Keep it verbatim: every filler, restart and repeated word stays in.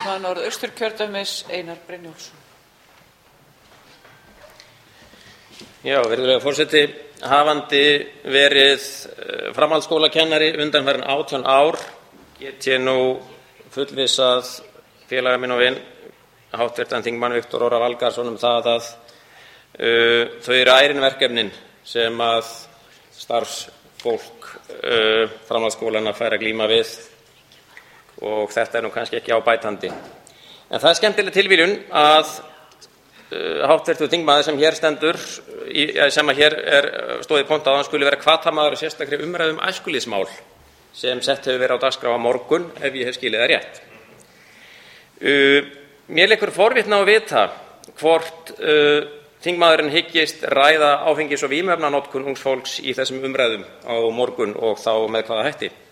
Þingmaður Norðausturkjördæmis, Einar Brynjólfsson. Já, virðulegur forseti, hafandi verið framhaldsskólakennari undanfarin átján ár get ég nú fullvissað félaga minn og vin, háttvirtan þingmann Viktor Orra Valgarðsson, um það að uh, þau eru ærin verkefnin sem að starfsfólk uh, framhaldsskólanna fær að glíma við og þetta er nú kannski ekki ábætandi. En það er skemmtileg tilviljun að uh, háttvirtur þingmaður sem hér stendur, í, sem að hér er stóðið ponta á, hann skuli vera hvatamaður og sérstakri umræðum æskulýðsmál sem sett hefur verið á dagskrá á morgun, ef ég hef skilið það rétt. Uh, mér leikur forvitna að vita hvort uh, þingmaðurinn hyggist ræða áfengis- og vímuefnanotkun ungs fólks í þessum umræðum á morgun og þá með hvaða hætti.